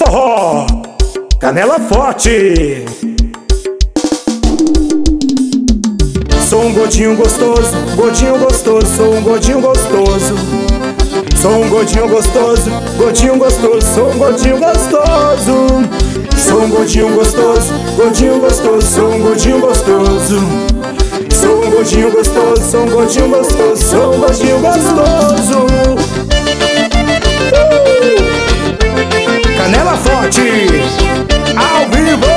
Forró, canela forte. Sou um gordinho gostoso, gordinho gostoso, sou um gordinho gostoso. Sou um gordinho gostoso, gordinho gostoso, sou um gordinho gostoso. Sou um gordinho gostoso, gordinho gostoso, sou um gordinho gostoso. Sou um gordinho gostoso, sou um gordinho gostoso, sou um gordinho gostoso. Canela forte, ao vivo.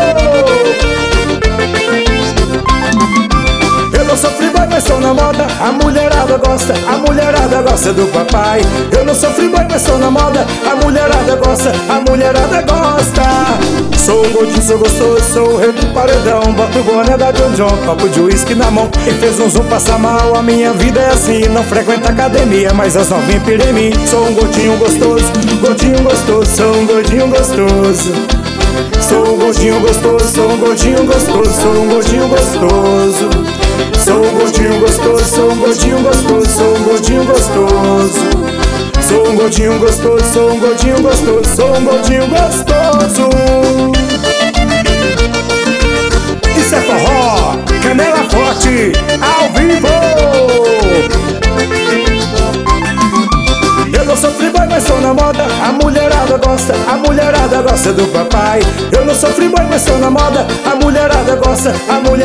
Eu não sou free-boy, mas sou na moda. A mulherada gosta do papai. Eu não sou free-boy, mas sou na moda. A mulherada gosta. Sou um gordinho, sou gostoso, sou o rei do paredão. Boto o boné da John John, copo de uísque na mão. E fez um zoom passar mal, a minha vida é assim. Não frequento academia, mas as novinhas pirem em mim. Sou um gordinho gostoso, sou um gordinho gostoso. Sou um gordinho gostoso, sou um gordinho gostoso, sou um gordinho gostoso. Sou um gordinho gostoso, sou um gordinho gostoso, sou um gordinho gostoso. Sou um gordinho gostoso, sou um gordinho gostoso, sou um gordinho gostoso. Isso é forró, canela forte, ao vivo. Eu não sou free-boy, mas sou na moda. A mulherada gosta do papai. Eu não sou free-boy, mas sou na moda. A mulherada gosta.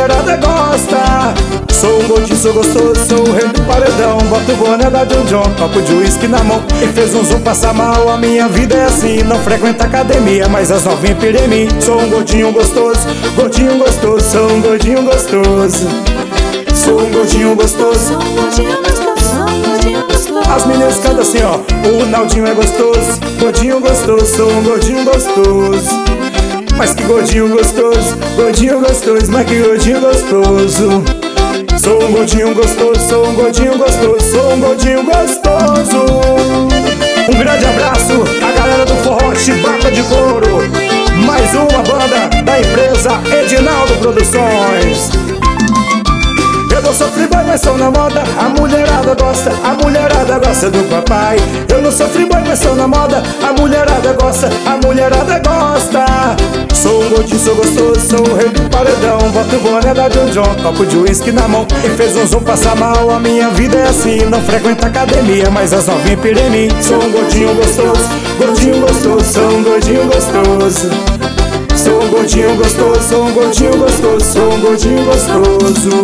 Sou um gordinho, sou gostoso, sou o rei do paredão. Boto o boné da John John, copo de uísque na mão. E fez um zoom passar mal, a minha vida é assim. Não frequento academia, mas as novinhas pirem em mim. Sou um gordinho gostoso, sou um gordinho gostoso. Sou um gordinho gostoso, As meninas cantam assim, ó. O Naldinho é gostoso, gordinho gostoso, sou um gordinho gostoso. Mas que gordinho gostoso, mas que gordinho gostoso. Sou um gordinho gostoso, sou um gordinho gostoso, sou um gordinho gostoso. Um grande abraço à galera do Forró Chibata de Couro. Mais uma banda da empresa Edinaldo Produções. Eu não sou free-boy, mas sou na moda. A mulherada gosta do papai. Eu não sou free-boy, mas sou na moda. A mulherada gosta. Sou um gordinho, sou gostoso, sou o rei do paredão. Boto o boné da John John, copo de uísque na mão. E fez um zoom passar mal, a minha vida é assim. Não frequento academia, mas as novinhas pirem em mim. Sou um gordinho gostoso, sou um gordinho gostoso. Sou um gordinho gostoso, sou um gordinho gostoso, sou um gordinho gostoso.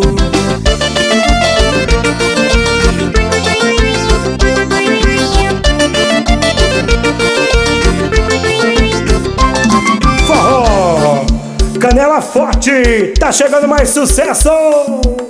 Forró, canela forte, tá chegando mais sucesso.